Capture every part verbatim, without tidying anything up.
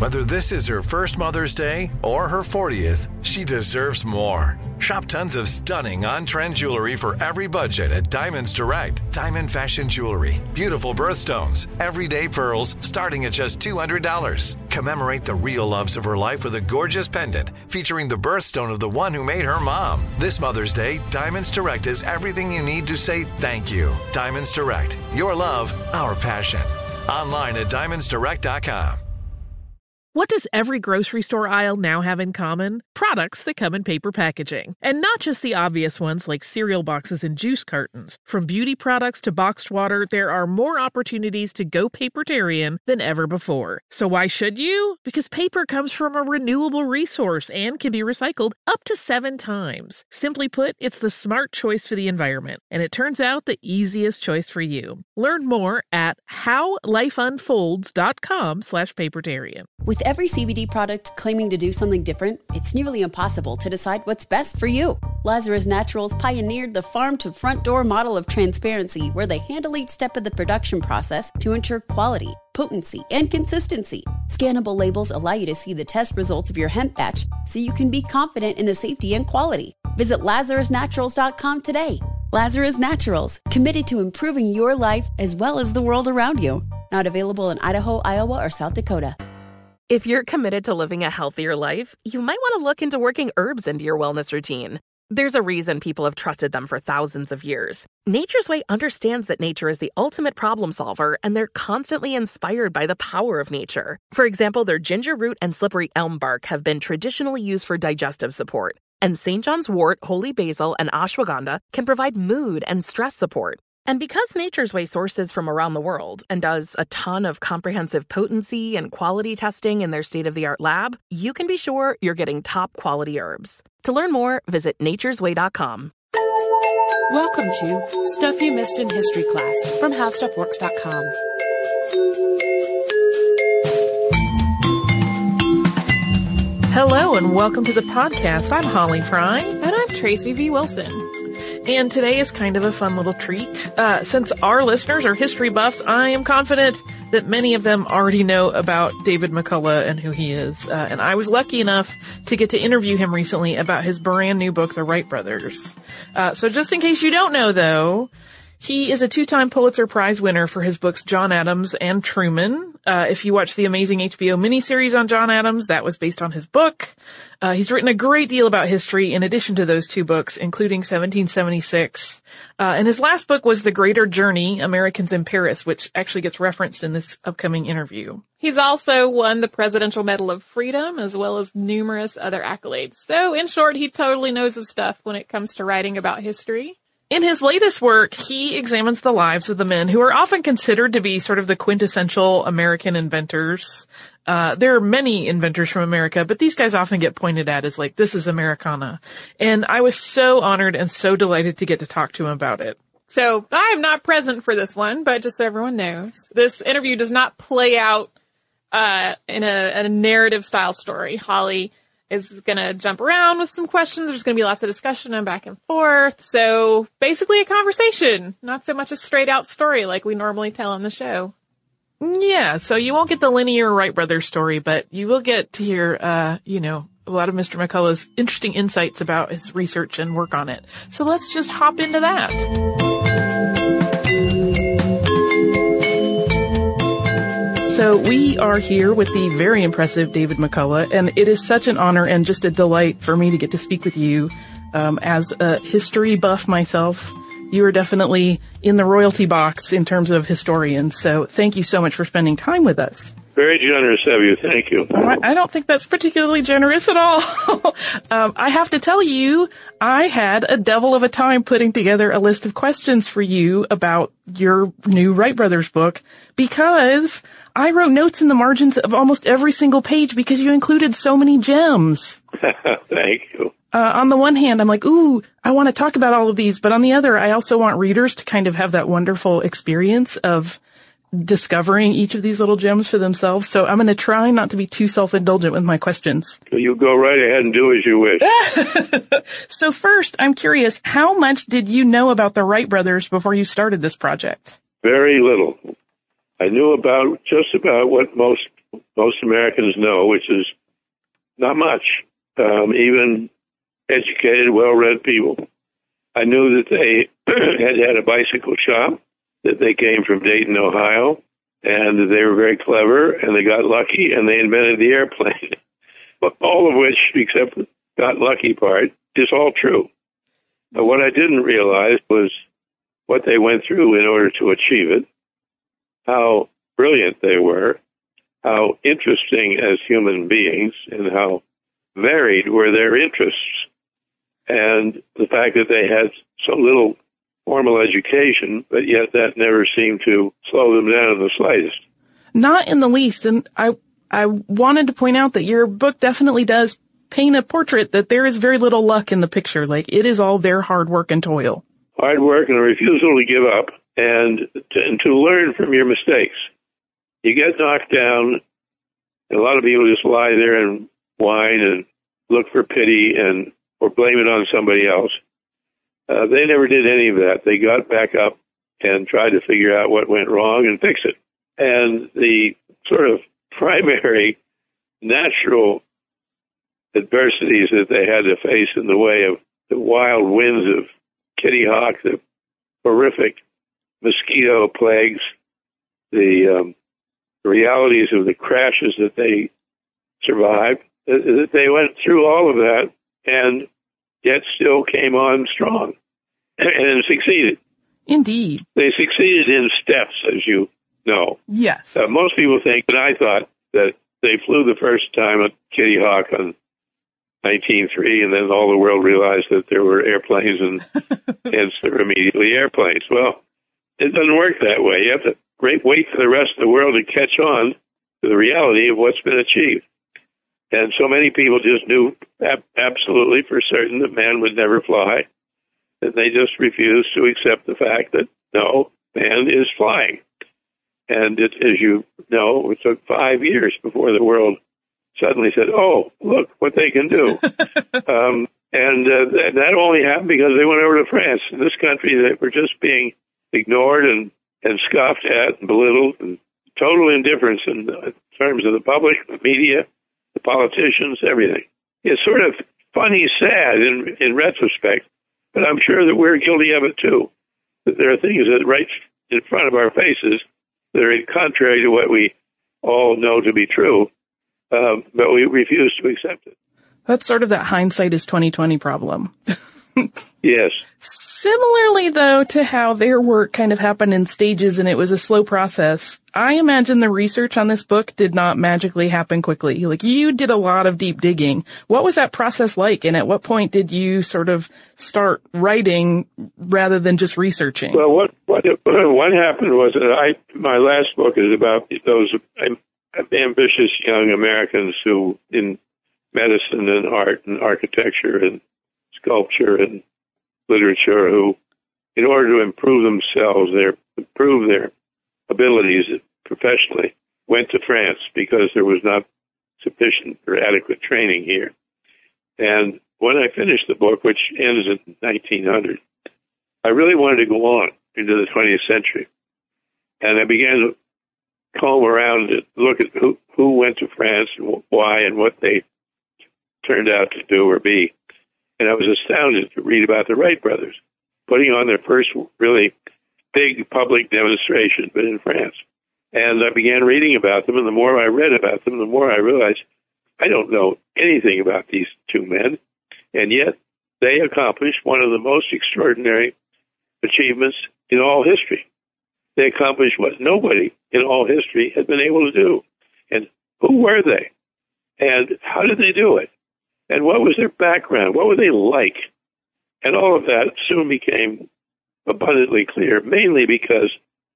Whether this is her first Mother's Day or her fortieth, she deserves more. Shop tons of stunning on-trend jewelry for every budget at Diamonds Direct. Diamond fashion jewelry, beautiful birthstones, everyday pearls starting at just two hundred dollars. Commemorate the real loves of her life with a gorgeous pendant featuring the birthstone of the one who made her mom. This Mother's Day, Diamonds Direct is everything you need to say thank you. Diamonds Direct, your love, our passion. Online at diamonds direct dot com. What does every grocery store aisle now have in common? Products that come in paper packaging. And not just the obvious ones like cereal boxes and juice cartons. From beauty products to boxed water, there are more opportunities to go papertarian than ever before. So why should you? Because paper comes from a renewable resource and can be recycled up to seven times. Simply put, it's the smart choice for the environment. And it turns out the easiest choice for you. Learn more at how life unfolds dot com slash papertarian. With every C B D product claiming to do something different, it's nearly impossible to decide what's best for you. Lazarus Naturals pioneered the farm-to-front-door model of transparency, where they handle each step of the production process to ensure quality, potency, and consistency. Scannable labels allow you to see the test results of your hemp batch, so you can be confident in the safety and quality. Visit lazarus naturals dot com today. Lazarus Naturals, committed to improving your life as well as the world around you. Not available in Idaho, Iowa, or South Dakota. If you're committed to living a healthier life, you might want to look into working herbs into your wellness routine. There's a reason people have trusted them for thousands of years. Nature's Way understands that nature is the ultimate problem solver, and they're constantly inspired by the power of nature. For example, their ginger root and slippery elm bark have been traditionally used for digestive support. And Saint John's wort, holy basil, and ashwagandha can provide mood and stress support. And because Nature's Way sources from around the world and does a ton of comprehensive potency and quality testing in their state-of-the-art lab, you can be sure you're getting top-quality herbs. To learn more, visit natures way dot com. Welcome to Stuff You Missed in History Class from how stuff works dot com. Hello and welcome to the podcast. I'm Holly Fry. And I'm Tracy V. Wilson. And today is kind of a fun little treat. Uh, since our listeners are history buffs, I am confident that many of them already know about David McCullough and who he is. Uh, and I was lucky enough to get to interview him recently about his brand new book, The Wright Brothers. Uh, so just in case you don't know, though, he is a two-time Pulitzer Prize winner for his books John Adams and Truman. Uh, if you watch the amazing H B O miniseries on John Adams, that was based on his book. Uh, he's written a great deal about history in addition to those two books, including seventeen seventy-six. Uh, and his last book was The Greater Journey, Americans in Paris, which actually gets referenced in this upcoming interview. He's also won the Presidential Medal of Freedom, as well as numerous other accolades. So, in short, he totally knows his stuff when it comes to writing about history. In his latest work, he examines the lives of the men who are often considered to be sort of the quintessential American inventors. Uh, there are many inventors from America, but these guys often get pointed at as like, this is Americana. And I was so honored and so delighted to get to talk to him about it. So I am not present for this one, but just so everyone knows, this interview does not play out uh in a, a narrative style story. Holly is going to jump around with some questions. There's going to be lots of discussion and back and forth. So basically a conversation, not so much a straight out story like we normally tell on the show. Yeah, so you won't get the linear Wright Brothers story, but you will get to hear, uh, you know, a lot of Mister McCullough's interesting insights about his research and work on it. So let's just hop into that. So we are here with the very impressive David McCullough, and it is such an honor and just a delight for me to get to speak with you. Um, as a history buff myself, you are definitely in the royalty box in terms of historians. So thank you so much for spending time with us. Very generous of you. Thank you. I don't think that's particularly generous at all. um, I have to tell you, I had a devil of a time putting together a list of questions for you about your new Wright Brothers book, because I wrote notes in the margins of almost every single page because you included so many gems. Thank you. Uh, on the one hand, I'm like, ooh, I want to talk about all of these. But on the other, I also want readers to kind of have that wonderful experience of discovering each of these little gems for themselves. So I'm going to try not to be too self-indulgent with my questions. You go right ahead and do as you wish. So first, I'm curious, how much did you know about the Wright brothers before you started this project? Very little. I knew about just about what most most Americans know, which is not much, um, even educated, well-read people. I knew that they had had a bicycle shop, that they came from Dayton, Ohio, and that they were very clever, and they got lucky, and they invented the airplane. All of which, except the got lucky part, is all true. But what I didn't realize was what they went through in order to achieve it, how brilliant they were, how interesting as human beings, and how varied were their interests, and the fact that they had so little formal education, but yet that never seemed to slow them down in the slightest. Not in the least. And I, I wanted to point out that your book definitely does paint a portrait that there is very little luck in the picture. Like, it is all their hard work and toil. Hard work and a refusal to give up, and to, and to learn from your mistakes. You get knocked down, and a lot of people just lie there and whine and look for pity and or blame it on somebody else. Uh, they never did any of that. They got back up and tried to figure out what went wrong and fix it. And the sort of primary natural adversities that they had to face in the way of the wild winds of Kitty Hawk, the horrific mosquito plagues, the um, realities of the crashes that they survived, that they went through all of that and yet still came on strong and succeeded. Indeed. They succeeded in steps, as you know. Yes. Uh, most people think, and I thought, that they flew the first time at Kitty Hawk on nineteen oh three, and then all the world realized that there were airplanes, and hence there were immediately airplanes. Well, it doesn't work that way. You have to wait for the rest of the world to catch on to the reality of what's been achieved. And so many people just knew ab- absolutely for certain that man would never fly, and they just refused to accept the fact that, no, man is flying. And it, as you know, it took five years before the world suddenly said, oh, look what they can do. um, and uh, th- that only happened because they went over to France. In this country, they were just being ignored and, and scoffed at and belittled, and total indifference in, uh, terms of the public, the media, the politicians, everything. It's sort of funny, sad in, in retrospect, but I'm sure that we're guilty of it too. That there are things that right in front of our faces that are contrary to what we all know to be true, um, but we refuse to accept it. That's sort of that hindsight is twenty twenty problem. Yes. Similarly, though, to how their work kind of happened in stages and it was a slow process, I imagine the research on this book did not magically happen quickly. Like, you did a lot of deep digging. What was that process like, and at what point did you sort of start writing rather than just researching? Well, what what what happened was that I my last book is about those ambitious young Americans who, in medicine and art and architecture and sculpture and literature, who, in order to improve themselves, their improve their abilities professionally, went to France because there was not sufficient or adequate training here. And when I finished the book, which ends in nineteen hundred, I really wanted to go on into the twentieth century. And I began to comb around and look at who, who went to France and why and what they turned out to do or be. And I was astounded to read about the Wright brothers putting on their first really big public demonstration, but in France. And I began reading about them, and the more I read about them, the more I realized I don't know anything about these two men, and yet they accomplished one of the most extraordinary achievements in all history. They accomplished what nobody in all history had been able to do. And who were they? And how did they do it? And what was their background? What were they like? And all of that soon became abundantly clear, mainly because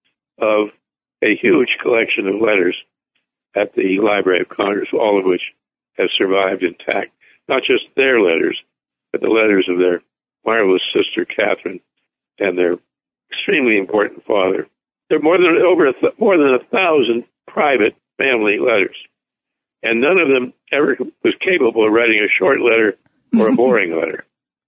of a huge collection of letters at the Library of Congress, all of which have survived intact. Not just their letters, but the letters of their marvelous sister, Catherine, and their extremely important father. There are more than over a th- more than a thousand private family letters. And none of them ever was capable of writing a short letter or a boring letter.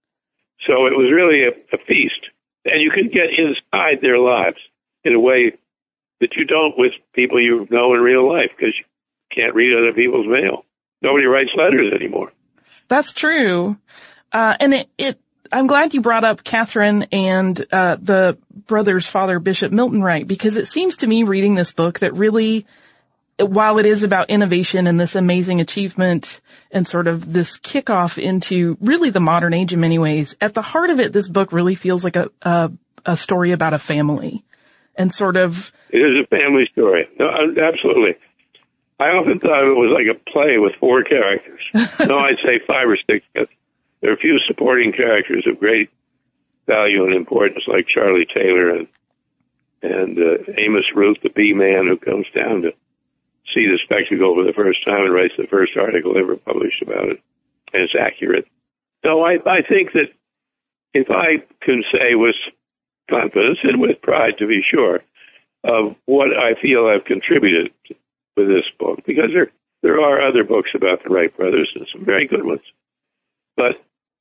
So it was really a, a feast. And you could get inside their lives in a way that you don't with people you know in real life, because can't read other people's mail. Nobody writes letters anymore. That's true. Uh, and it, it, I'm glad you brought up Catherine and, uh, the brother's father, Bishop Milton Wright, because it seems to me reading this book that really, while it is about innovation and this amazing achievement and sort of this kickoff into really the modern age in many ways, at the heart of it, this book really feels like a, a, a story about a family and sort of. It is a family story. No, absolutely. I often thought it was like a play with four characters. No, I'd say five or six. There are a few supporting characters of great value and importance, like Charlie Taylor and and uh, Amos Ruth, the bee man who comes down to see the spectacle for the first time and writes the first article ever published about it, and it's accurate. So I, I think that if I can say with confidence and with pride, to be sure, of what I feel I've contributed with this book, because there there are other books about the Wright brothers and some very good ones, but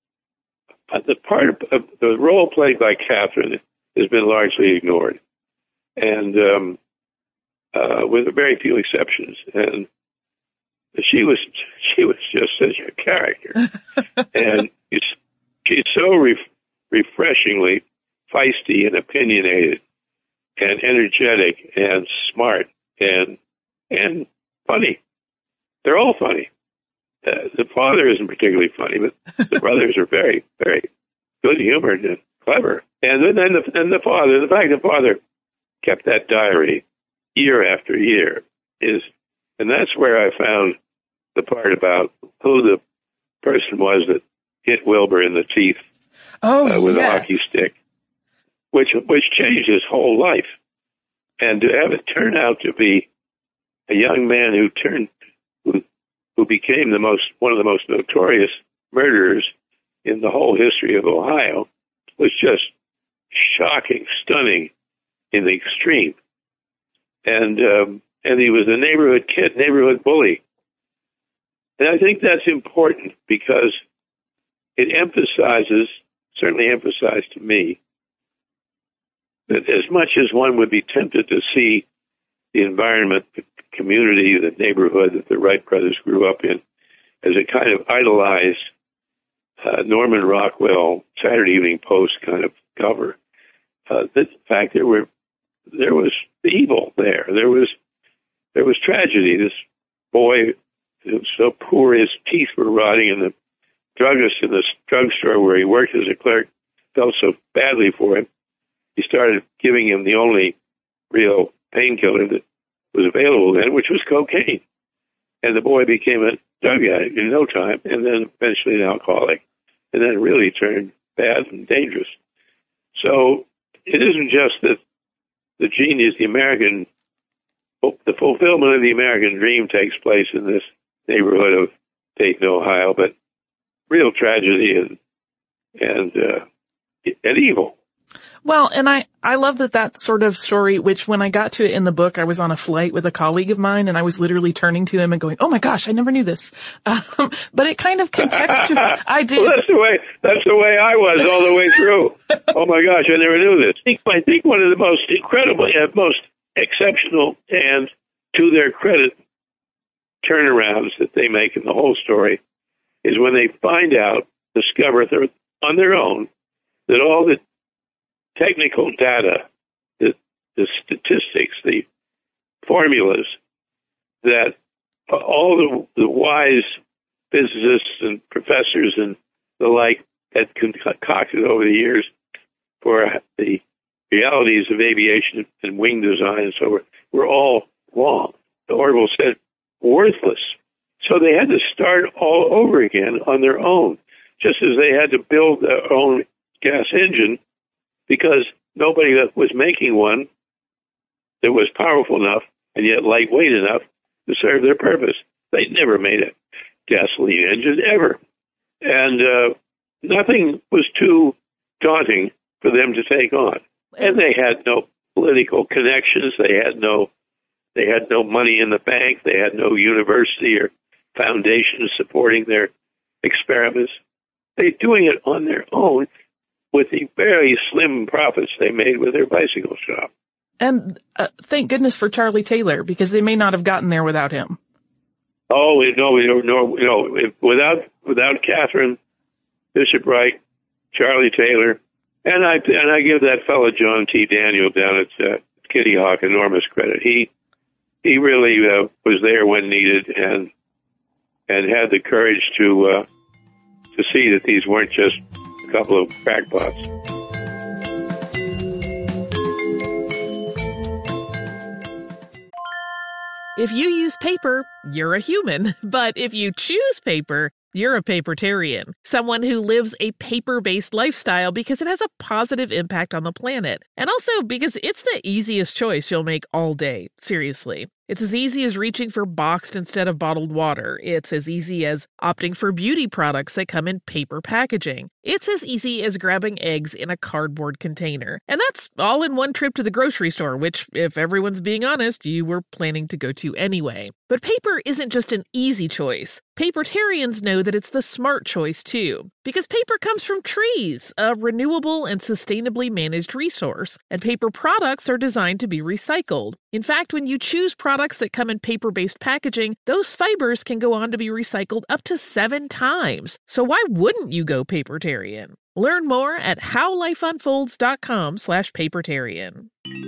the part of, of the role played by Catherine has been largely ignored, and um, uh, with very few exceptions. And she was she was just such a character, and she's, she's so re- refreshingly feisty and opinionated, and energetic and smart and and funny. They're all funny. Uh, the father isn't particularly funny, but the brothers are very, very good-humored and clever. And then, then the, and the father, the fact the father kept that diary year after year is, and that's where I found the part about who the person was that hit Wilbur in the teeth oh, uh, with yes. a hockey stick, which which changed his whole life. And to have it turn out to be a young man who turned, who who became the most, one of the most notorious murderers in the whole history of Ohio, was just shocking, stunning in the extreme. And, um, and he was a neighborhood kid, neighborhood bully. And I think that's important because it emphasizes, certainly emphasized to me, that as much as one would be tempted to see the environment, the community, the neighborhood that the Wright brothers grew up in as a kind of idolized uh, Norman Rockwell Saturday Evening Post kind of cover, uh, the fact there were there was evil there. There was there was tragedy. This boy who was so poor his teeth were rotting, and the druggist in the drugstore where he worked as a clerk felt so badly for him, he started giving him the only real painkiller that was available then, which was cocaine. And the boy became a drug addict in no time, and then eventually an alcoholic, and then really turned bad and dangerous. So it isn't just that the genius, the American, the fulfillment of the American dream takes place in this neighborhood of Dayton, Ohio, but real tragedy and and uh, and evil. Well, and I, I love that that sort of story, which when I got to it in the book, I was on a flight with a colleague of mine and I was literally turning to him and going, oh my gosh, I never knew this. Um, but it kind of contextualized, I did. Well, that's the way, that's the way I was all the way through. Oh my gosh, I never knew this. I think, I think one of the most incredible, uh, most exceptional and to their credit turnarounds that they make in the whole story is when they find out, discover on their own that all the technical data, the, the statistics, the formulas that all the, the wise physicists and professors and the like had concocted over the years for the realities of aviation and wing design and so forth were all wrong. Orville said, worthless. So they had to start all over again on their own, just as they had to build their own gas engine, because nobody that was making one that was powerful enough and yet lightweight enough to serve their purpose. They'd never made a gasoline engine, ever. And uh, nothing was too daunting for them to take on. And they had no political connections. They had no, they had no money in the bank. They had no university or foundation supporting their experiments. They're doing it on their own, with the very slim profits they made with their bicycle shop. And uh, thank goodness for Charlie Taylor, because they may not have gotten there without him. Oh, we- no, we don't no, no. If, without without Catherine Bishop Wright, Charlie Taylor, and I and I give that fellow John T. Daniel down at uh, Kitty Hawk enormous credit. He he really uh, was there when needed, and and had the courage to uh, to see that these weren't just a couple of crackpots. If you use paper, you're a human. But if you choose paper, you're a papertarian, someone who lives a paper-based lifestyle because it has a positive impact on the planet. And also because it's the easiest choice you'll make all day. Seriously. It's as easy as reaching for boxed instead of bottled water. It's as easy as opting for beauty products that come in paper packaging. It's as easy as grabbing eggs in a cardboard container. And that's all in one trip to the grocery store, which, if everyone's being honest, you were planning to go to anyway. But paper isn't just an easy choice. Papertarians know that it's the smart choice, too. Because paper comes from trees, a renewable and sustainably managed resource. And paper products are designed to be recycled. In fact, when you choose products that come in paper-based packaging, those fibers can go on to be recycled up to seven times. So why wouldn't you go papertarian? Learn more at howlifeunfolds.com slash papertarian.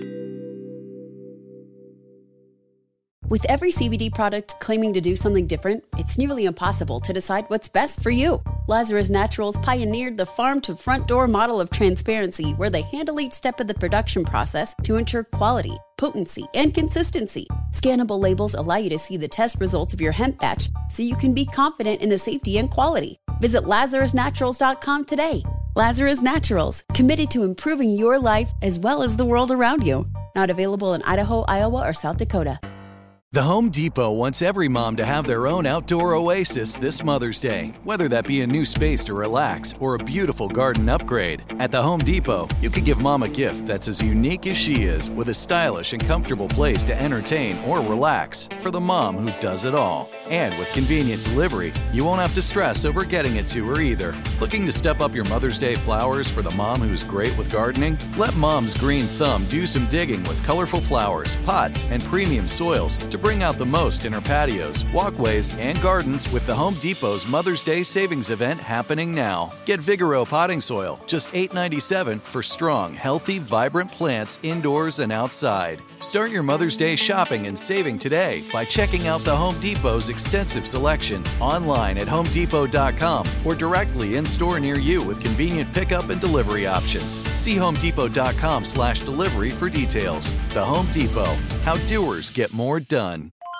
With every C B D product claiming to do something different, it's nearly impossible to decide what's best for you. Lazarus Naturals pioneered the farm-to-front-door model of transparency, where they handle each step of the production process to ensure quality, potency, and consistency. Scannable labels allow you to see the test results of your hemp batch, so you can be confident in the safety and quality. Visit lazarus naturals dot com today. Lazarus Naturals, committed to improving your life as well as the world around you. Not available in Idaho, Iowa, or South Dakota. The Home Depot wants every mom to have their own outdoor oasis this Mother's Day, whether that be a new space to relax or a beautiful garden upgrade. At the Home Depot, you can give mom a gift that's as unique as she is, with a stylish and comfortable place to entertain or relax for the mom who does it all. And with convenient delivery, you won't have to stress over getting it to her either. Looking to step up your Mother's Day flowers for the mom who's great with gardening? Let Mom's Green Thumb do some digging with colorful flowers, pots, and premium soils to bring out the most in her patios, walkways, and gardens with the Home Depot's Mother's Day Savings Event happening now. Get Vigoro potting soil, just eight dollars and ninety-seven cents for strong, healthy, vibrant plants indoors and outside. Start your Mother's Day shopping and saving today by checking out the Home Depot's extensive selection online at home depot dot com or directly in store near you with convenient pickup and delivery options. See home depot dot com slash delivery for details. The Home Depot, how doers get more done.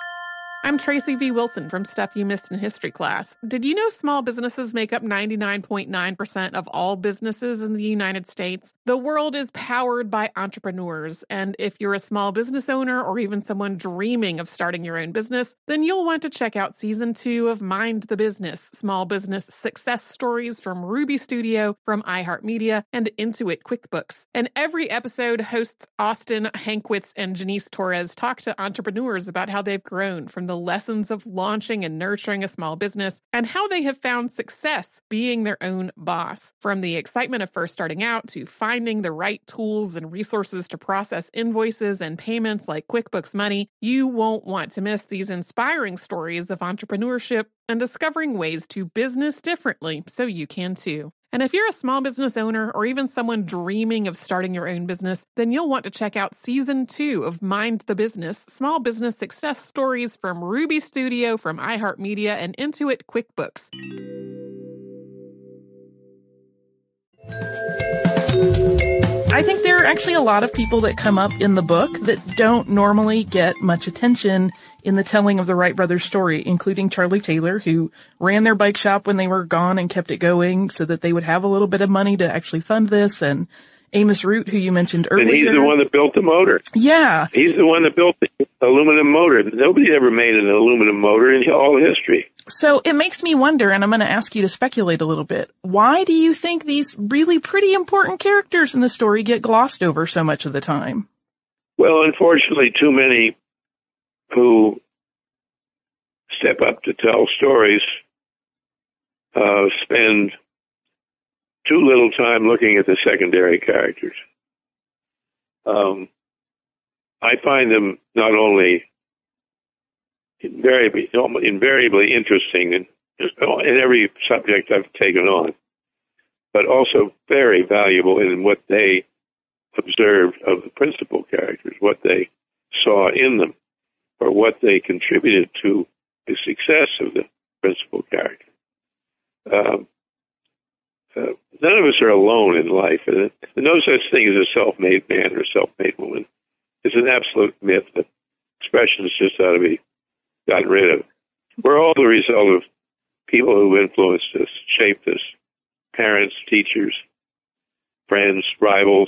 I'm Tracy V. Wilson from Stuff You Missed in History Class. Did you know small businesses make up ninety-nine point nine percent of all businesses in the United States? The world is powered by entrepreneurs, and if you're a small business owner or even someone dreaming of starting your own business, then you'll want to check out Season two of Mind the Business, Small Business Success Stories from Ruby Studio, from iHeartMedia, and Intuit QuickBooks. And every episode, hosts Austin Hankwitz and Janice Torres talk to entrepreneurs about how they've grown from the the lessons of launching and nurturing a small business, and how they have found success being their own boss. From the excitement of first starting out to finding the right tools and resources to process invoices and payments like QuickBooks Money, you won't want to miss these inspiring stories of entrepreneurship and discovering ways to business differently so you can too. And if you're a small business owner or even someone dreaming of starting your own business, then you'll want to check out Season two of Mind the Business, Small Business Success Stories from Ruby Studio, from iHeartMedia, and Intuit QuickBooks. I think there are actually a lot of people that come up in the book that don't normally get much attention in the telling of the Wright brothers' story, including Charlie Taylor, who ran their bike shop when they were gone and kept it going so that they would have a little bit of money to actually fund this, and Amos Root, who you mentioned earlier. And he's the one that built the motor. Yeah. He's the one that built the aluminum motor. Nobody ever made an aluminum motor in all history. So it makes me wonder, and I'm going to ask you to speculate a little bit, why do you think these really pretty important characters in the story get glossed over so much of the time? Well, unfortunately, too many who step up to tell stories uh, spend too little time looking at the secondary characters. Um, I find them not only invariably, invariably interesting in, in every subject I've taken on, but also very valuable in what they observed of the principal characters, what they saw in them, or what they contributed to the success of the principal character. Um, uh, none of us are alone in life, and no such thing as a self-made man or self-made woman. It's an absolute myth that expressions just ought to be gotten rid of. We're all the result of people who influenced us, shaped us, parents, teachers, friends, rivals.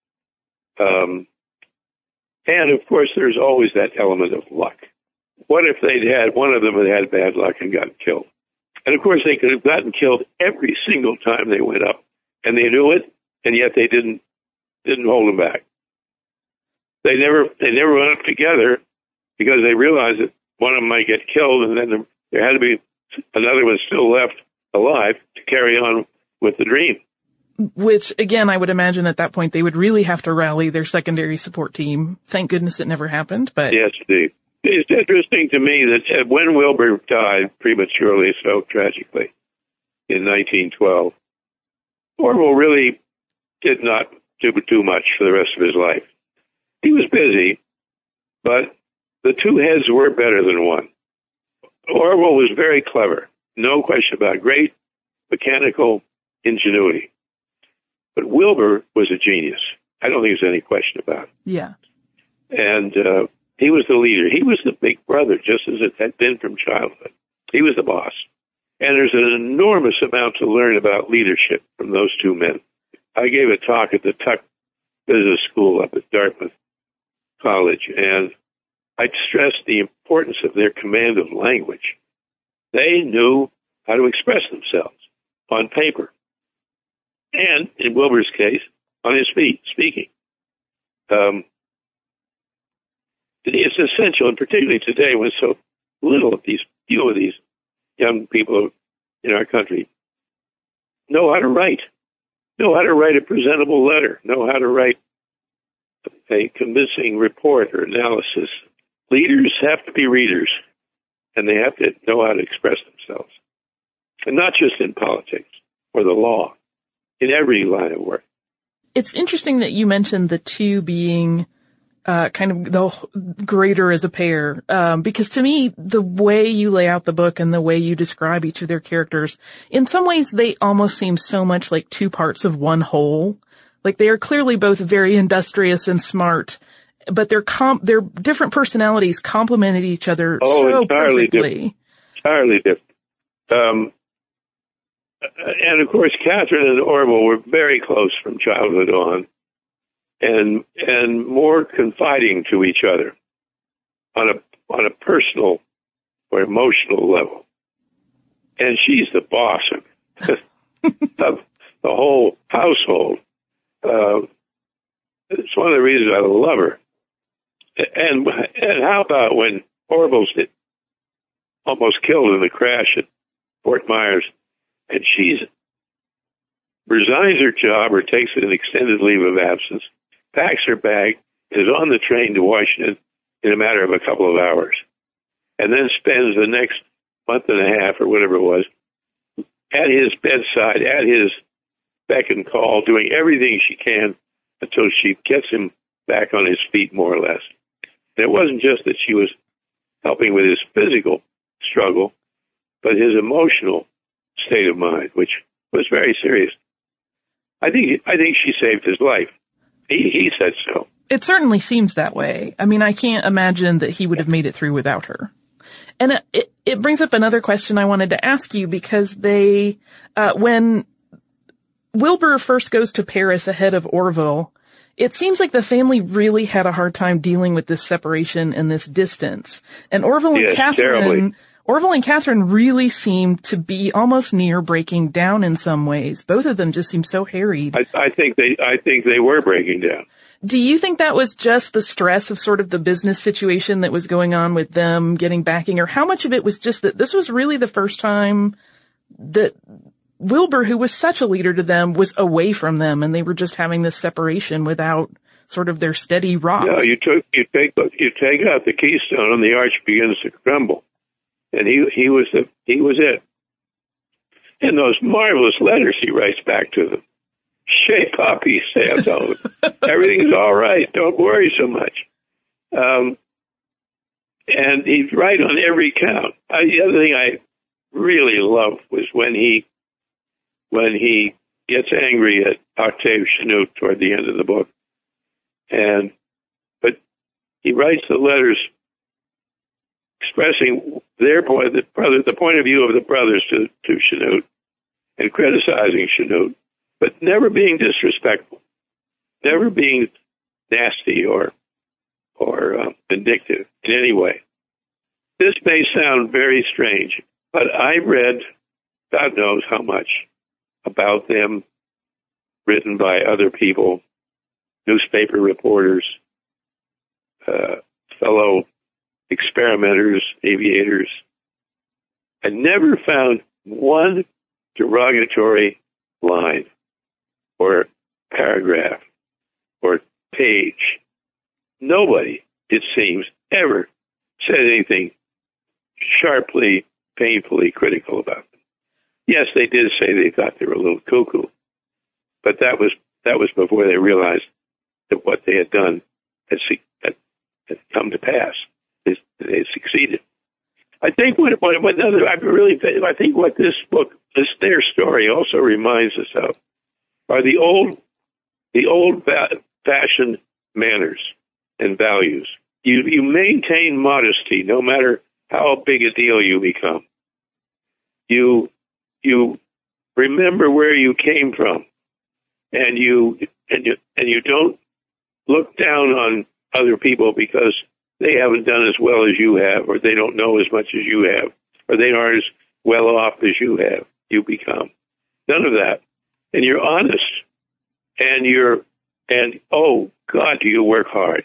Um, and, of course, there's always that element of luck. What if they'd had, one of them had had bad luck and gotten killed? And, of course, they could have gotten killed every single time they went up. And they knew it, and yet they didn't didn't hold them back. They never they never went up together because they realized that one of them might get killed, and then there, there had to be another one still left alive to carry on with the dream. Which, again, I would imagine at that point they would really have to rally their secondary support team. Thank goodness it never happened. But yes, indeed. It's interesting to me that when Wilbur died prematurely, so tragically, in nineteen twelve, Orville really did not do too much for the rest of his life. He was busy, but the two heads were better than one. Orville was very clever, no question about it. Great mechanical ingenuity. But Wilbur was a genius. I don't think there's any question about it. Yeah. And uh, he was the leader. He was the big brother, just as it had been from childhood. He was the boss. And there's an enormous amount to learn about leadership from those two men. I gave a talk at the Tuck Business School up at Dartmouth College, and I stressed the importance of their command of language. They knew how to express themselves on paper, and in Wilbur's case, on his feet, speaking. Um, it's essential, and particularly today when so little of these, few of these young people in our country know how to write, know how to write a presentable letter, know how to write a convincing report or analysis. Leaders have to be readers, and they have to know how to express themselves. And not just in politics or the law, in every line of work. It's interesting that you mentioned the two being uh kind of the greater as a pair, um, because to me, the way you lay out the book and the way you describe each of their characters, in some ways they almost seem so much like two parts of one whole. Like they are clearly both very industrious and smart, but their comp their different personalities complemented each other oh, so entirely perfectly. Different. Entirely different. Um, and of course, Catherine and Orville were very close from childhood on, and and more confiding to each other on a on a personal or emotional level. And she's the boss of, of the whole household. Uh, it's one of the reasons I love her. And and how about when Orville's almost killed in the crash at Fort Myers, and she's resigns her job or takes an extended leave of absence, packs her bag, is on the train to Washington in a matter of a couple of hours, and then spends the next month and a half or whatever it was at his bedside, at his beck and call, doing everything she can until she gets him back on his feet, more or less. And it wasn't just that she was helping with his physical struggle, but his emotional state of mind, which was very serious. I think I think she saved his life. He, he said so. It certainly seems that way. I mean, I can't imagine that he would have made it through without her. And it, it brings up another question I wanted to ask you, because they, uh, when Wilbur first goes to Paris ahead of Orville, it seems like the family really had a hard time dealing with this separation and this distance. And Orville yes, and Catherine, terribly. Orville and Catherine really seem to be almost near breaking down in some ways. Both of them just seem so harried. I, I think they, I think they were breaking down. Do you think that was just the stress of sort of the business situation that was going on with them getting backing, or how much of it was just that this was really the first time that Wilbur, who was such a leader to them, was away from them and they were just having this separation without sort of their steady rock. No, you took you take you take out the keystone, and the arch begins to crumble. And he he was the he was it. And those marvelous letters he writes back to them. Shape up, he says. Oh, everything's all right. Don't worry so much. Um, and he's right on every count. Uh, the other thing I really loved was when he when he gets angry at Octave Chanute toward the end of the book. And but he writes the letters expressing their point, the brother, the point of view of the brothers to, to Chanute, and criticizing Chanute, but never being disrespectful, never being nasty or or uh, vindictive in any way. This may sound very strange, but I read, God knows how much, about them written by other people, newspaper reporters, uh, fellow experimenters, aviators. I never found one derogatory line or paragraph or page. Nobody, it seems, ever said anything sharply, painfully critical about them. Yes, they did say they thought they were a little cuckoo, but that was that was before they realized that what they had done had, had, had come to pass. They, they had succeeded. I think what, what, what other, I really, I think what this book, this their story, also reminds us of are the old, the old-fashioned manners and values. You you maintain modesty no matter how big a deal you become. You you remember where you came from, and you and you and you don't look down on other people because they haven't done as well as you have, or they don't know as much as you have, or they aren't as well off as you have. You become none of that, and you're honest, and you're and oh God, do you work hard?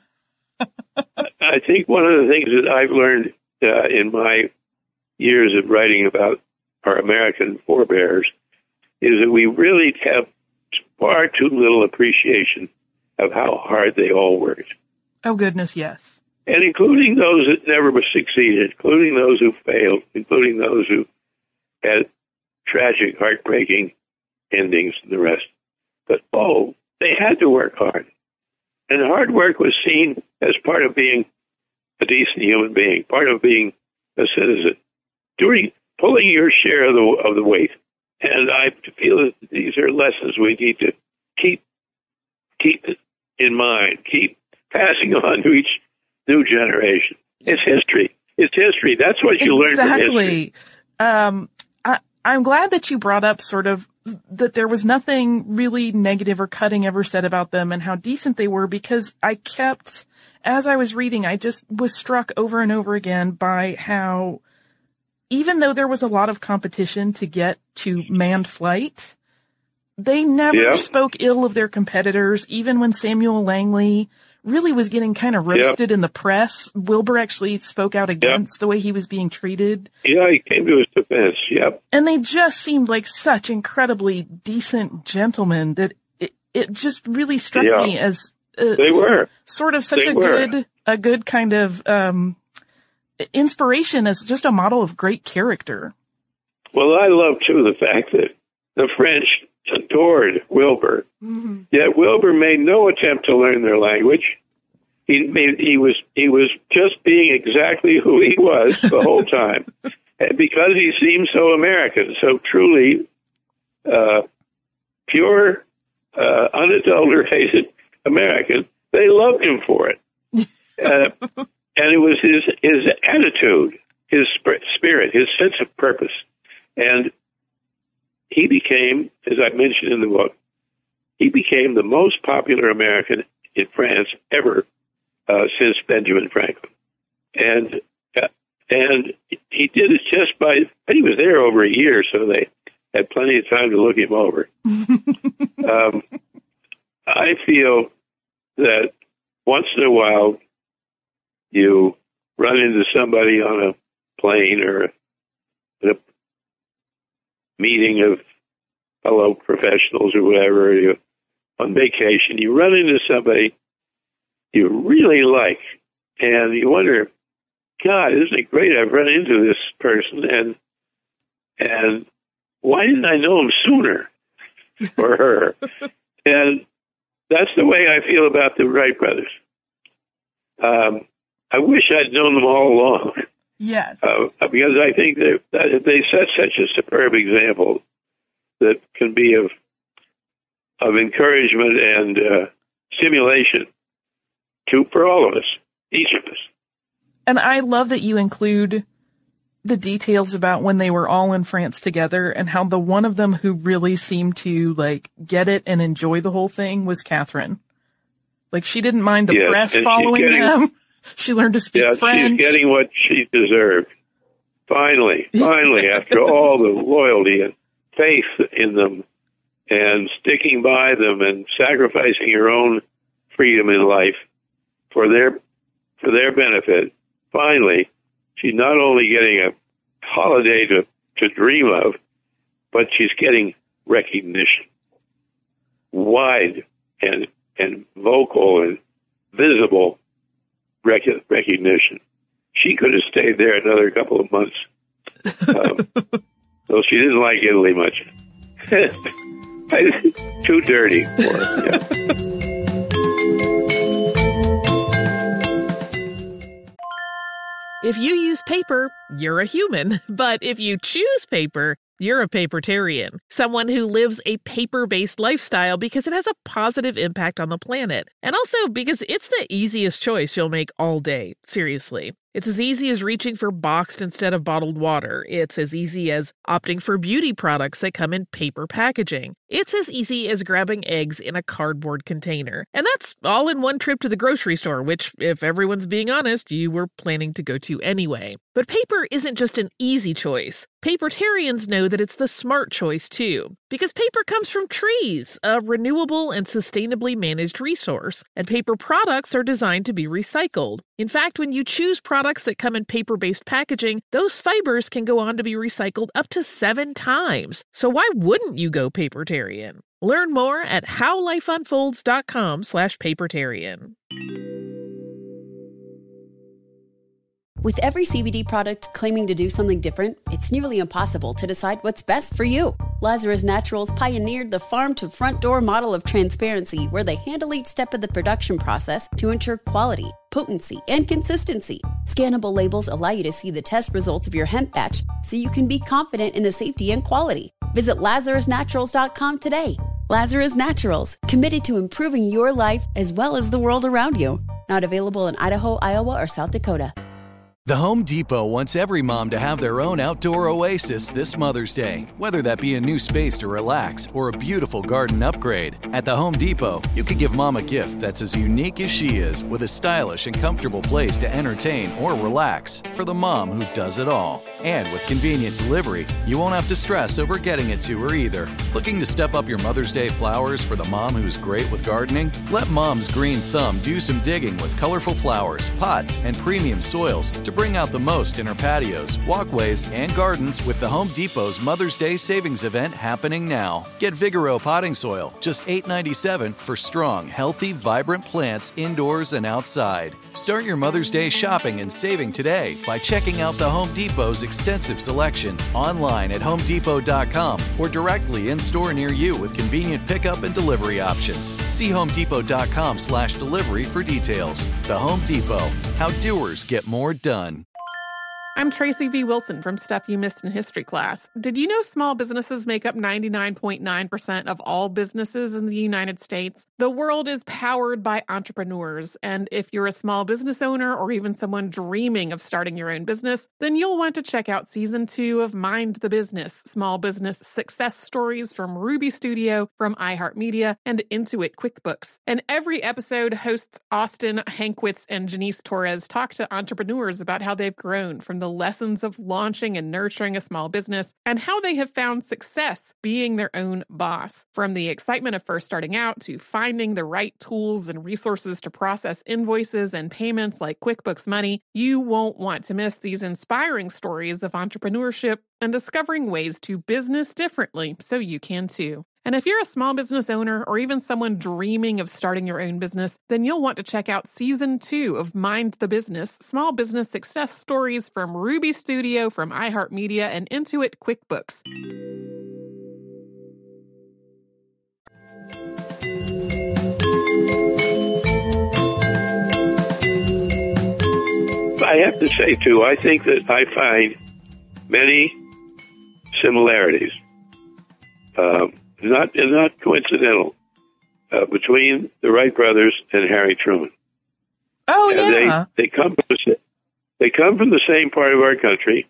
I think one of the things that I've learned uh, in my years of writing about our American forebears is that we really have far too little appreciation of how hard they all worked. Oh, goodness, yes. And including those that never succeeded, including those who failed, including those who had tragic, heartbreaking endings and the rest. But, oh, they had to work hard. And hard work was seen as part of being a decent human being, part of being a citizen, doing pulling your share of the of the weight. And I feel that these are lessons we need to keep keep in mind, keep passing on to each new generation. It's history. It's history. That's what you exactly. learn from history. Um, I, I'm glad that you brought up sort of that there was nothing really negative or cutting ever said about them and how decent they were, because I kept, as I was reading, I just was struck over and over again by how, even though there was a lot of competition to get to manned flight, they never yeah. spoke ill of their competitors, even when Samuel Langley really was getting kind of roasted yep. in the press. Wilbur actually spoke out against yep. the way he was being treated. Yeah, he came to his defense, yep. And they just seemed like such incredibly decent gentlemen that it, it just really struck yeah. me as uh, they were sort of such they a were. good, a good kind of, um, inspiration as just a model of great character. Well, I love too the fact that the French adored Wilbur. Mm-hmm. Yet Wilbur made no attempt to learn their language. He made, he was he was just being exactly who he was the whole time, and because he seemed so American, so truly uh, pure, uh, unadulterated American. They loved him for it, uh, and it was his his attitude, his spirit, his sense of purpose, and he became, as I mentioned in the book, he became the most popular American in France ever uh, since Benjamin Franklin. And uh, and he did it just by, he was there over a year, so they had plenty of time to look him over. um, I feel that once in a while you run into somebody on a plane or a meeting of fellow professionals or whatever, you on vacation, you run into somebody you really like, and you wonder, God, isn't it great I've run into this person, and and why didn't I know him sooner, or her? And that's the way I feel about the Wright brothers. Um, I wish I'd known them all along. Yes. Uh, because I think that, that they set such a superb example that can be of of encouragement and uh, stimulation to for all of us, each of us. And I love that you include the details about when they were all in France together and how the one of them who really seemed to like get it and enjoy the whole thing was Catherine. Like she didn't mind the yes, press following getting, them. She learned to speak yeah, French. She's getting what she deserved. Finally, finally, after all the loyalty and faith in them and sticking by them and sacrificing your own freedom in life for their for their benefit, finally, she's not only getting a holiday to, to dream of, but she's getting recognition. Wide and and vocal and visible rec- recognition. She could have stayed there another couple of months. Um, though she didn't like Italy much. Too dirty for her. Yeah. If you use paper, you're a human. But if you choose paper, you're a papertarian, someone who lives a paper-based lifestyle because it has a positive impact on the planet. And also because it's the easiest choice you'll make all day, seriously. It's as easy as reaching for boxed instead of bottled water. It's as easy as opting for beauty products that come in paper packaging. It's as easy as grabbing eggs in a cardboard container. And that's all in one trip to the grocery store, which, if everyone's being honest, you were planning to go to anyway. But paper isn't just an easy choice. Papertarians know that it's the smart choice, too. Because paper comes from trees, a renewable and sustainably managed resource. And paper products are designed to be recycled. In fact, when you choose products that come in paper-based packaging, those fibers can go on to be recycled up to seven times. So why wouldn't you go papertarian? Learn more at howlifeunfolds.com slash papertarian. With every C B D product claiming to do something different, it's nearly impossible to decide what's best for you. Lazarus Naturals pioneered the farm-to-front-door model of transparency where they handle each step of the production process to ensure quality, potency, and consistency. Scannable labels allow you to see the test results of your hemp batch so you can be confident in the safety and quality. Visit lazarus naturals dot com today. Lazarus Naturals, committed to improving your life as well as the world around you. Not available in Idaho, Iowa, or South Dakota. The Home Depot wants every mom to have their own outdoor oasis this Mother's Day, whether that be a new space to relax or a beautiful garden upgrade. At the Home Depot, you could give mom a gift that's as unique as she is, with a stylish and comfortable place to entertain or relax for the mom who does it all. And with convenient delivery, you won't have to stress over getting it to her either. Looking to step up your Mother's Day flowers for the mom who's great with gardening? Let Mom's green thumb do some digging with colorful flowers, pots, and premium soils to bring out the most in her patios, walkways, and gardens with the Home Depot's Mother's Day Savings Event happening now. Get Vigoro potting soil, just eight dollars and ninety-seven cents for strong, healthy, vibrant plants indoors and outside. Start your Mother's Day shopping and saving today by checking out the Home Depot's extensive selection online at home depot dot com or directly in-store near you with convenient pickup and delivery options. See home depot dot com slash delivery for details. The Home Depot, how doers get more done. I'm Tracy V. Wilson from Stuff You Missed in History Class. Did you know small businesses make up ninety-nine point nine percent of all businesses in the United States? The world is powered by entrepreneurs, and if you're a small business owner or even someone dreaming of starting your own business, then you'll want to check out Season two of Mind the Business, Small Business Success Stories from Ruby Studio, from iHeartMedia, and Intuit QuickBooks. And every episode, hosts Austin Hankwitz and Janice Torres talk to entrepreneurs about how they've grown from the lessons of launching and nurturing a small business and how they have found success being their own boss. From the excitement of first starting out to finding the right tools and resources to process invoices and payments like QuickBooks Money, you won't want to miss these inspiring stories of entrepreneurship and discovering ways to business differently so you can too. And if you're a small business owner or even someone dreaming of starting your own business, then you'll want to check out season two of Mind the Business, small business success stories from Ruby Studio, from iHeartMedia, and Intuit QuickBooks. I have to say, too, I think that I find many similarities. Um, Not not coincidental uh, between the Wright brothers and Harry Truman. Oh and yeah, they they come from the, they come from the same part of our country.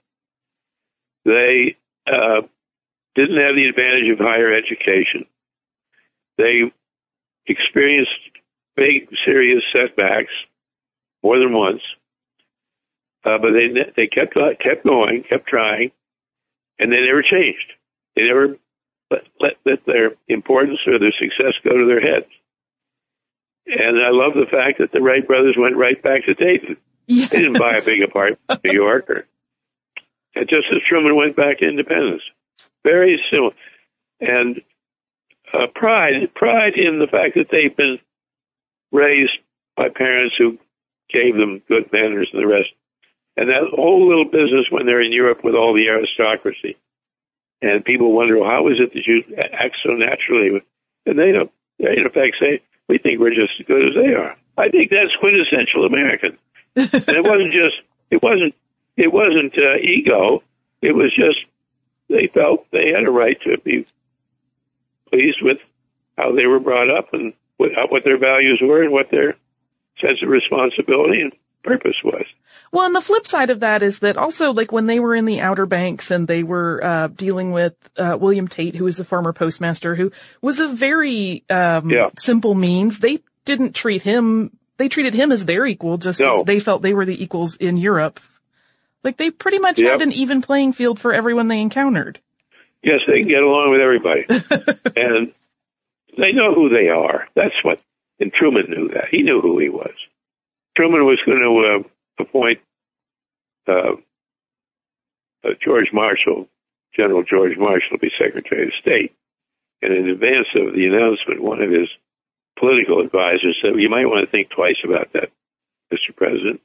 They uh, didn't have the advantage of higher education. They experienced big, serious setbacks more than once, uh, but they they kept kept going, kept trying, and they never changed. They never Let, let, let their importance or their success go to their heads. And I love the fact that the Wright brothers went right back to Dayton. yes. They didn't buy a big apartment in New York. Or, and just as Truman went back to independence. Very similar. And uh, pride, pride in the fact that they've been raised by parents who gave them good manners and the rest. And that whole little business when they're in Europe with all the aristocracy. And people wonder, well, how is it that you act so naturally? And they don't. They, in effect, say, we think we're just as good as they are. I think that's quintessential American. And it wasn't just, it wasn't, it wasn't uh, ego. It was just, they felt they had a right to be pleased with how they were brought up and what, what their values were and what their sense of responsibility and purpose was. Well, and the flip side of that is that also, like, when they were in the Outer Banks and they were uh dealing with uh William Tate, who was the former postmaster, who was a very um yeah. simple means, they didn't treat him, they treated him as their equal, just no. as they felt they were the equals in Europe. Like, they pretty much yep. had an even playing field for everyone they encountered. Yes, they can get along with everybody. And they know who they are. That's what, and Truman knew that. He knew who he was. Truman was going to uh, appoint uh, uh, George Marshall, General George Marshall, to be Secretary of State. And in advance of the announcement, one of his political advisors said, well, you might want to think twice about that, Mister President.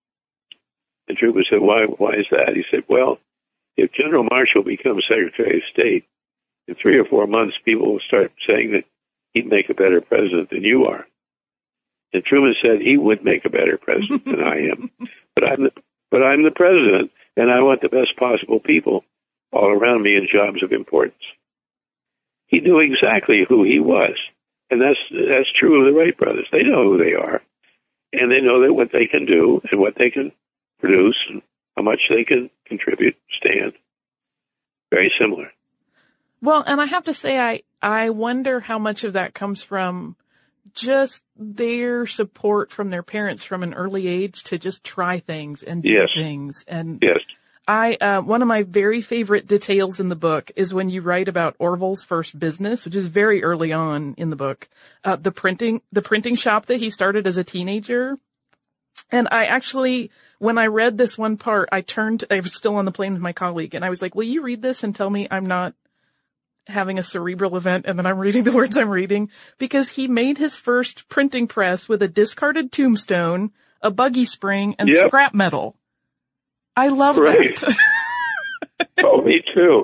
And Truman said, why, why is that? He said, well, if General Marshall becomes Secretary of State, in three or four months, people will start saying that he'd make a better president than you are. And Truman said he would make a better president than I am, but I'm the, but I'm the president, and I want the best possible people all around me in jobs of importance. He knew exactly who he was, and that's that's true of the Wright brothers. They know who they are, and they know that what they can do and what they can produce and how much they can contribute, stand. Very similar. Well, and I have to say, I I wonder how much of that comes from just their support from their parents from an early age to just try things and do yes. things. And yes. I, uh, one of my very favorite details in the book is when you write about Orville's first business, which is very early on in the book, uh, the printing, the printing shop that he started as a teenager. And I actually, when I read this one part, I turned, I was still on the plane with my colleague and I was like, will you read this and tell me I'm not having a cerebral event and then I'm reading the words I'm reading? Because he made his first printing press with a discarded tombstone, a buggy spring, and yep. scrap metal. I love right. that. Oh, me too.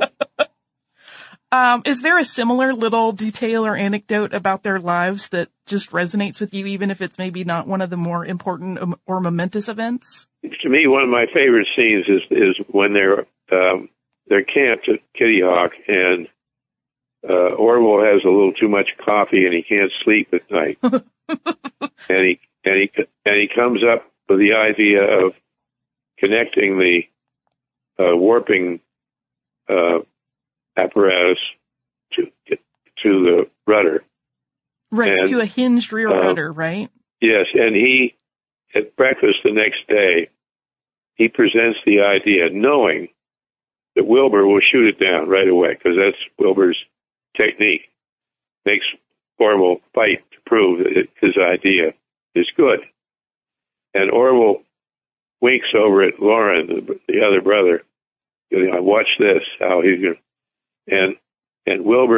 um, is there a similar little detail or anecdote about their lives that just resonates with you, even if it's maybe not one of the more important or momentous events? To me, one of my favorite scenes is is when they're um, they're camped at Kitty Hawk and Uh, Orville has a little too much coffee and he can't sleep at night. and he and he and he comes up with the idea of connecting the uh, warping uh, apparatus to to the rudder. Right, and, to a hinged rear uh, rudder, right? Yes, and he at breakfast the next day he presents the idea, knowing that Wilbur will shoot it down right away because that's Wilbur's technique. Makes Orville fight to prove that it, his idea is good. And Orville winks over at Loren, the, the other brother. You know, watch this, how he's going to. And, and Wilbur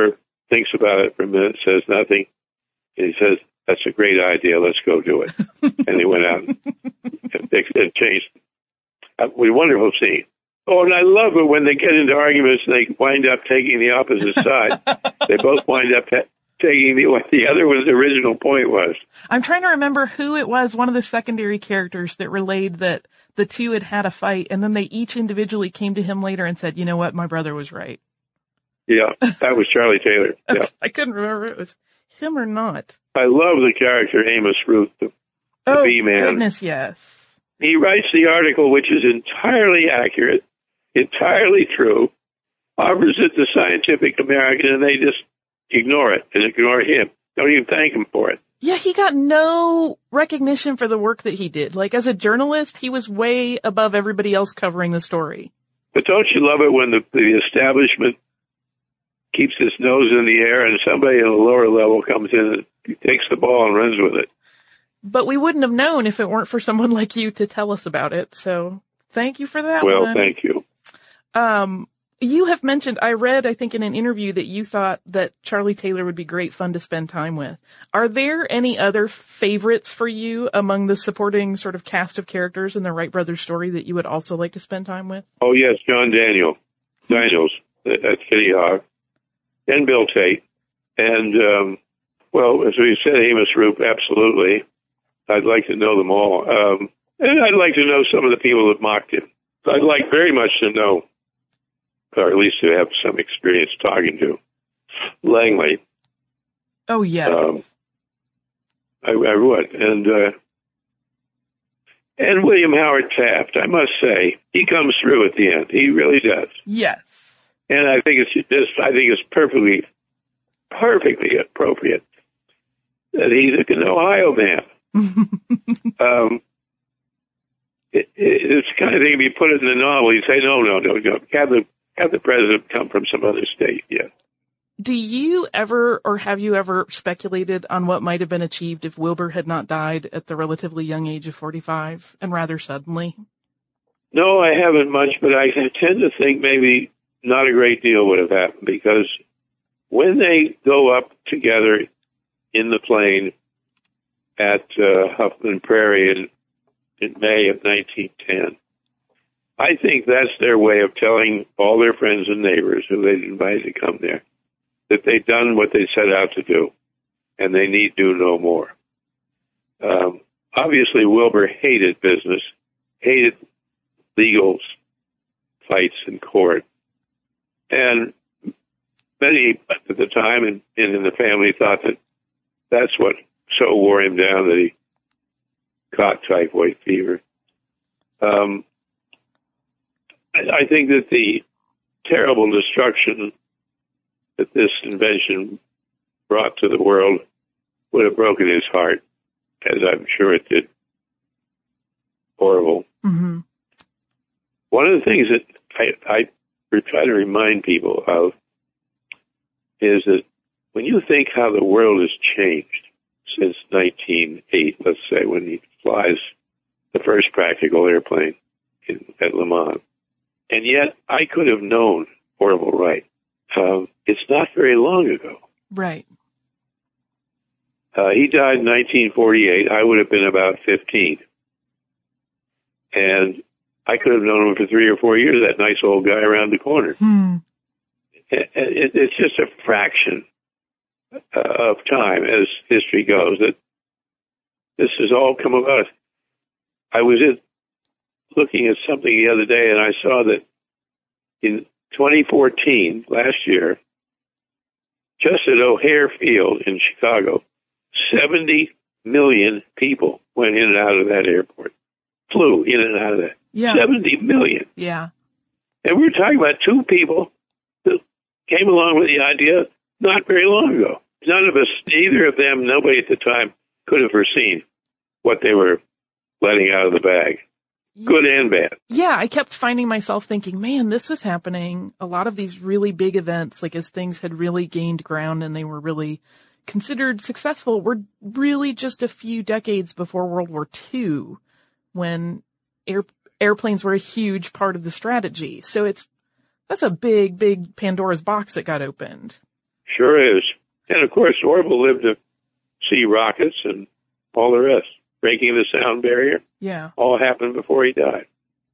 tthinks about it for a minute, says nothing, and he says, "That's a great idea. Let's go do it." And he went out and, and changed. A wonderful scene. Oh, and I love it when they get into arguments and they wind up taking the opposite side. They both wind up ta- taking the, what the other was, the original point was. I'm trying to remember who it was, one of the secondary characters that relayed that the two had had a fight, and then they each individually came to him later and said, "You know what, my brother was right." Yeah, that was Charlie Taylor. Yeah. I couldn't remember if it was him or not. I love the character Amos Ruth, the, the oh, B-man. goodness, yes. He writes the article, which is entirely accurate, entirely true, offers it to Scientific American, and they just ignore it and ignore him. Don't even thank him for it. Yeah, he got no recognition for the work that he did. Like, as a journalist, he was way above everybody else covering the story. But don't you love it when the, the establishment keeps its nose in the air and somebody at a lower level comes in and takes the ball and runs with it? But we wouldn't have known if it weren't for someone like you to tell us about it. So thank you for that well, one. Well, thank you. Um, you have mentioned, I read, I think in an interview that you thought that Charlie Taylor would be great fun to spend time with. Are there any other favorites for you among the supporting sort of cast of characters in the Wright brothers story that you would also like to spend time with? Oh, yes, John Daniel, Daniels at Kitty Hawk, and Bill Tate. And, um, well, as we said, Amos Ruth, absolutely. I'd like to know them all. Um, and I'd like to know some of the people that mocked him. I'd like very much to know, or at least to have some experience talking to Langley. Oh, yes. Um, I, I would. And, uh, and William Howard Taft, I must say, he comes through at the end. He really does. Yes. And I think it's just, I think it's perfectly, perfectly appropriate that he's an Ohio man. um, it, it, it's the kind of thing, if you put it in a novel, you say, no, no, no, no. Have the, have the president come from some other state, yeah. Do you ever, or have you ever speculated on what might have been achieved if Wilbur had not died at the relatively young age of forty-five, and rather suddenly? No, I haven't much, but I tend to think maybe not a great deal would have happened, because when they go up together in the plane at uh, Huffman Prairie in, in May of nineteen ten, I think that's their way of telling all their friends and neighbors who they'd invited to come there that they'd done what they set out to do, and they need do no more. Um, obviously, Wilbur hated business, hated legal fights in court, and many at the time and in, in the family thought that that's what so wore him down that he caught typhoid fever. Um, I, I think that the terrible destruction that this invention brought to the world would have broken his heart, as I'm sure it did. Horrible. Mm-hmm. One of the things that I, I try to remind people of is that when you think how the world has changed since nineteen oh eight, let's say, when he flies the first practical airplane in, at Le Mans, and yet I could have known Orville Wright. Um, it's not very long ago. Right. Uh, he died in nineteen forty-eight. I would have been about fifteen. And I could have known him for three or four years, that nice old guy around the corner. Hmm. It, it, it's just a fraction uh, of time, as history goes, that this has all come about. I was in, looking at something the other day, and I saw that in twenty fourteen, last year, just at O'Hare Field in Chicago, seventy million people went in and out of that airport, flew in and out of that. Yeah. seventy million. Yeah. And we're talking about two people that came along with the idea not very long ago. None of us, either of them, nobody at the time could have foreseen what they were letting out of the bag. Good and bad. Yeah, I kept finding myself thinking, man, this was happening. A lot of these really big events, like as things had really gained ground and they were really considered successful, were really just a few decades before World War Two, when air, airplanes were a huge part of the strategy. So it's, that's a big, big Pandora's box that got opened. Sure is. And of course, Orville lived to see rockets and all the rest. Breaking the sound barrier. Yeah. All happened before he died.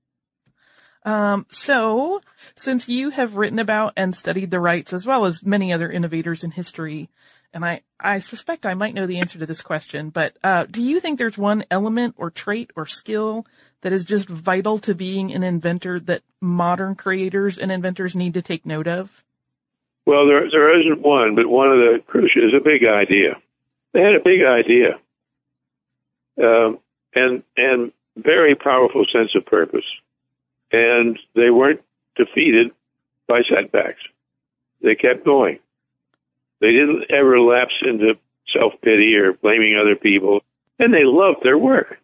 Um, so, since you have written about and studied the Wrights as well as many other innovators in history, and I, I suspect I might know the answer to this question, but uh, do you think there's one element or trait or skill that is just vital to being an inventor that modern creators and inventors need to take note of? Well, there there isn't one, but one of the crucial is a big idea. They had a big idea, um, and and very powerful sense of purpose, and they weren't defeated by setbacks. They kept going. They didn't ever lapse into self-pity or blaming other people, and they loved their work.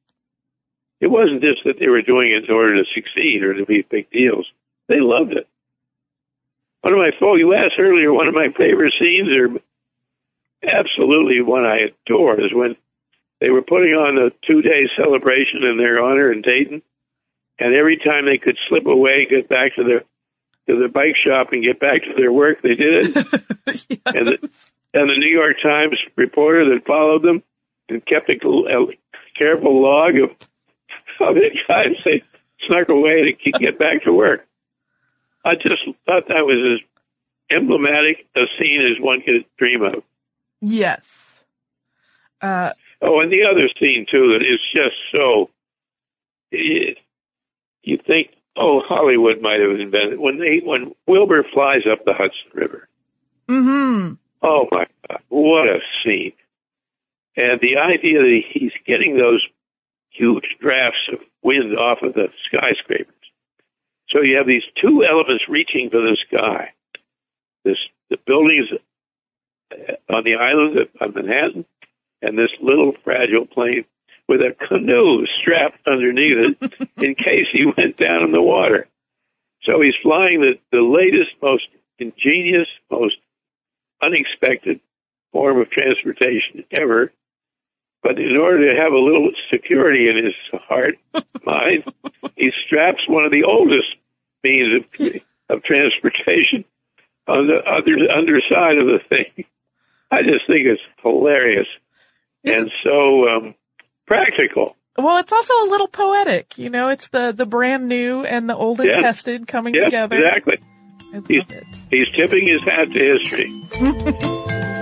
It wasn't just that they were doing it in order to succeed or to be big deals. They loved it. One of my, oh, you asked earlier, one of my favorite scenes, or absolutely one I adore, is when they were putting on a two-day celebration in their honor in Dayton, and every time they could slip away, get back to their to the bike shop and get back to their work, they did it. Yes. And the, and the New York Times reporter that followed them and kept a, a careful log of how the guys they snuck away to get back to work. I just thought that was as emblematic a scene as one could dream of. Yes. Uh, oh, and the other scene, too, that is just so... It, you think, oh, Hollywood might have invented... When they, when Wilbur flies up the Hudson River. Mm-hmm. Oh, my God. What a scene. And the idea that he's getting those huge drafts of wind off of the skyscrapers. So you have these two elements reaching for the sky. This the buildings on the island of Manhattan, and this little fragile plane with a canoe strapped underneath it in case he went down in the water. So he's flying the, the latest, most ingenious, most unexpected form of transportation ever. But in order to have a little security in his heart, mind, he straps one of the oldest means of, of transportation on the other underside of the thing. I just think it's hilarious and so um, practical. Well, it's also a little poetic. You know, it's the, the brand new and the old and yeah. tested coming yeah, together. Exactly. I love he's, it. He's tipping his hat to history.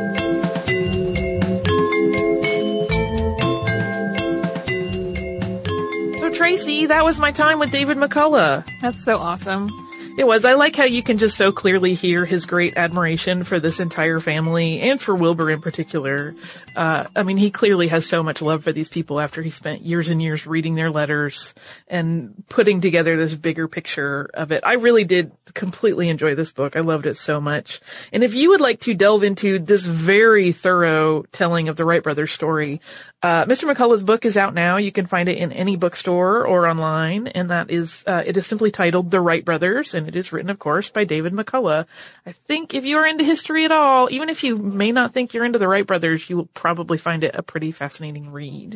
Tracy, that was my time with David McCullough. That's so awesome. It was. I like how you can just so clearly hear his great admiration for this entire family and for Wilbur in particular. Uh, I mean, he clearly has so much love for these people after he spent years and years reading their letters and putting together this bigger picture of it. I really did completely enjoy this book. I loved it so much. And if you would like to delve into this very thorough telling of the Wright brothers story, Uh, Mister McCullough's book is out now. You can find it in any bookstore or online, and that is, uh, it is simply titled The Wright Brothers, and it is written, of course, by David McCullough. I think if you are into history at all, even if you may not think you're into the Wright brothers, you will probably find it a pretty fascinating read.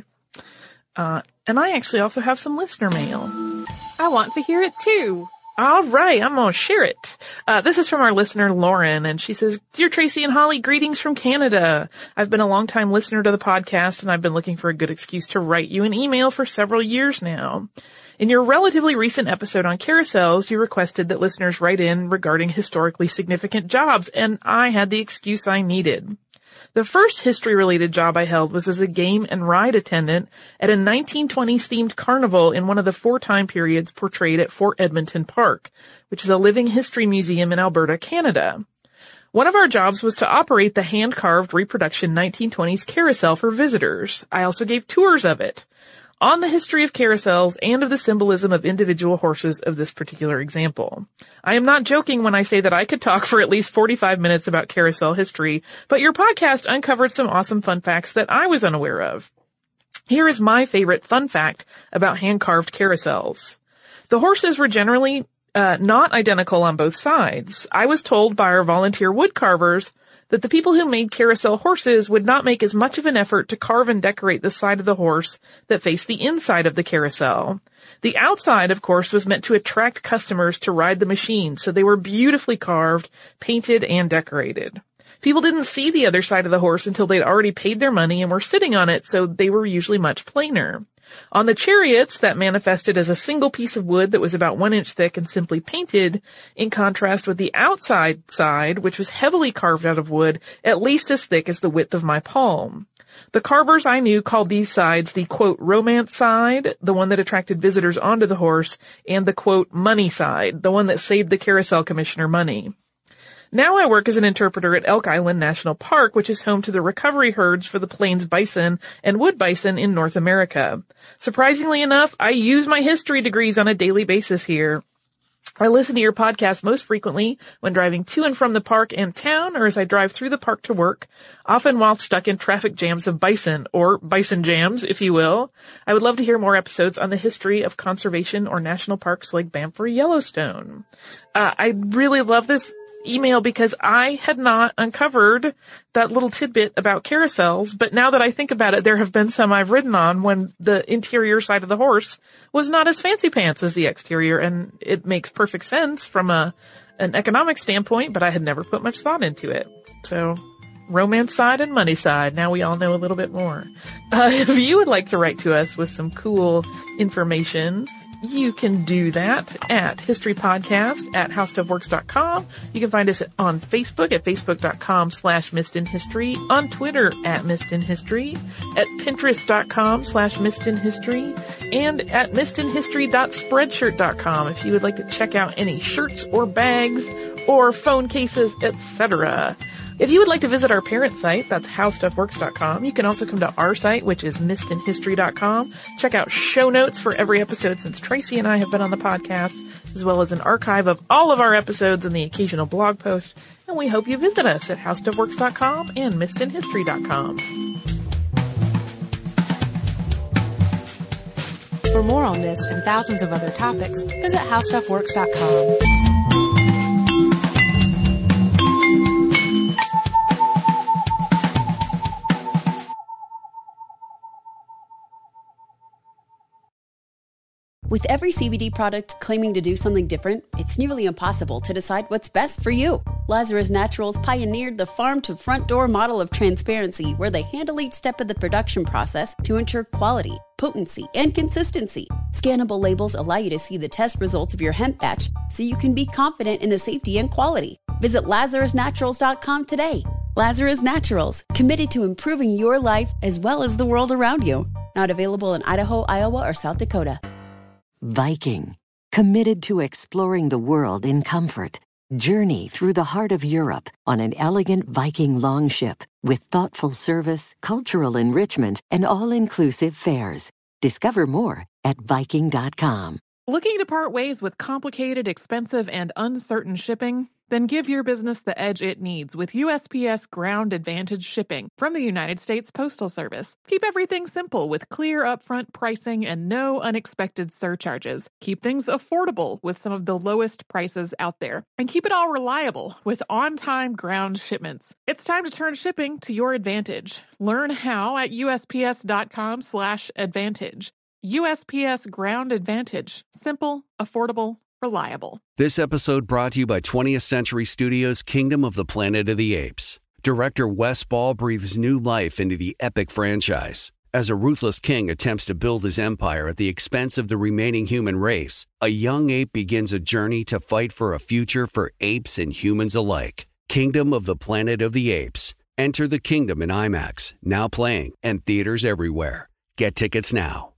Uh, and I actually also have some listener mail. I want to hear it too. All right, I'm going to share it. Uh, this is from our listener, Lauren, and she says, Dear Tracy and Holly, greetings from Canada. I've been a long-time listener to the podcast, and I've been looking for a good excuse to write you an email for several years now. In your relatively recent episode on carousels, you requested that listeners write in regarding historically significant jobs, and I had the excuse I needed. The first history-related job I held was as a game and ride attendant at a nineteen twenties-themed carnival in one of the four time periods portrayed at Fort Edmonton Park, which is a living history museum in Alberta, Canada. One of our jobs was to operate the hand-carved reproduction nineteen twenties carousel for visitors. I also gave tours of it, on the history of carousels and of the symbolism of individual horses of this particular example. I am not joking when I say that I could talk for at least forty-five minutes about carousel history, but your podcast uncovered some awesome fun facts that I was unaware of. Here is my favorite fun fact about hand-carved carousels. The horses were generally uh, not identical on both sides. I was told by our volunteer wood carvers that the people who made carousel horses would not make as much of an effort to carve and decorate the side of the horse that faced the inside of the carousel. The outside, of course, was meant to attract customers to ride the machine, so they were beautifully carved, painted, and decorated. People didn't see the other side of the horse until they'd already paid their money and were sitting on it, so they were usually much plainer. On the chariots, that manifested as a single piece of wood that was about one inch thick and simply painted, in contrast with the outside side, which was heavily carved out of wood, at least as thick as the width of my palm. The carvers I knew called these sides the, quote, romance side, the one that attracted visitors onto the horse, and the, quote, money side, the one that saved the carousel commissioner money. Now I work as an interpreter at Elk Island National Park, which is home to the recovery herds for the plains bison and wood bison in North America. Surprisingly enough, I use my history degrees on a daily basis here. I listen to your podcast most frequently when driving to and from the park and town, or as I drive through the park to work, often while stuck in traffic jams of bison, or bison jams, if you will. I would love to hear more episodes on the history of conservation or national parks like Banff or Yellowstone. Uh, I really love this email because I had not uncovered that little tidbit about carousels, but now that I think about it, there have been some I've ridden on when the interior side of the horse was not as fancy pants as the exterior, and it makes perfect sense from a an economic standpoint, but I had never put much thought into it. So, romance side and money side. Now we all know a little bit more. Uh, if you would like to write to us with some cool information, you can do that at historypodcast at howstuffworks dot com. You can find us on Facebook at facebook.com slash missedinhistory, on Twitter at missedinhistory, at pinterest.com slash missedinhistory, and at missedinhistory dot spreadshirt dot com if you would like to check out any shirts or bags or phone cases, et cetera. If you would like to visit our parent site, that's how stuff works dot com. You can also come to our site, which is missed in history dot com. Check out show notes for every episode since Tracy and I have been on the podcast, as well as an archive of all of our episodes and the occasional blog post. And we hope you visit us at how stuff works dot com and missed in history dot com. For more on this and thousands of other topics, visit how stuff works dot com. With every C B D product claiming to do something different, it's nearly impossible to decide what's best for you. Lazarus Naturals pioneered the farm-to-front-door model of transparency, where they handle each step of the production process to ensure quality, potency, and consistency. Scannable labels allow you to see the test results of your hemp batch, so you can be confident in the safety and quality. Visit lazarus naturals dot com today. Lazarus Naturals, committed to improving your life as well as the world around you. Not available in Idaho, Iowa, or South Dakota. Viking, committed to exploring the world in comfort. Journey through the heart of Europe on an elegant Viking longship with thoughtful service, cultural enrichment, and all-inclusive fares. Discover more at viking dot com. Looking to part ways with complicated, expensive, and uncertain shipping? Then give your business the edge it needs with U S P S Ground Advantage shipping from the United States Postal Service. Keep everything simple with clear upfront pricing and no unexpected surcharges. Keep things affordable with some of the lowest prices out there. And keep it all reliable with on-time ground shipments. It's time to turn shipping to your advantage. Learn how at U S P S dot com slash advantage. U S P S Ground Advantage. Simple, affordable, reliable. This episode brought to you by twentieth Century Studios' Kingdom of the Planet of the Apes. Director Wes Ball breathes new life into the epic franchise. As a ruthless king attempts to build his empire at the expense of the remaining human race, a young ape begins a journey to fight for a future for apes and humans alike. Kingdom of the Planet of the Apes. Enter the kingdom in IMAX, now playing, and theaters everywhere. Get tickets now.